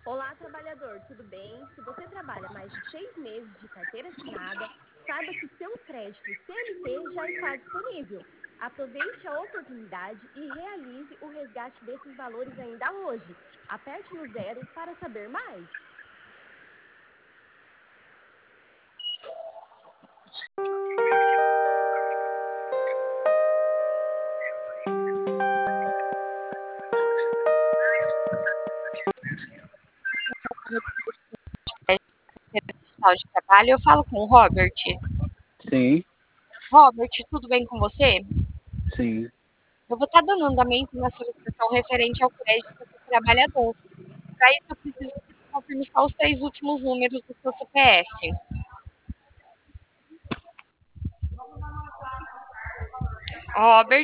Olá, trabalhador, tudo bem? Se você trabalha mais de 6 meses de carteira assinada, saiba que seu crédito CLT já está disponível. Aproveite a oportunidade e realize o resgate desses valores ainda hoje. Aperte no 0 para saber mais. Digital de trabalho, eu falo com o Robert. Sim, Robert, tudo bem com você? sim. Eu vou estar dando andamento na solicitação referente ao crédito do trabalhador. Para isso, eu preciso que você confirme só os 3 últimos números do seu CPF. Robert,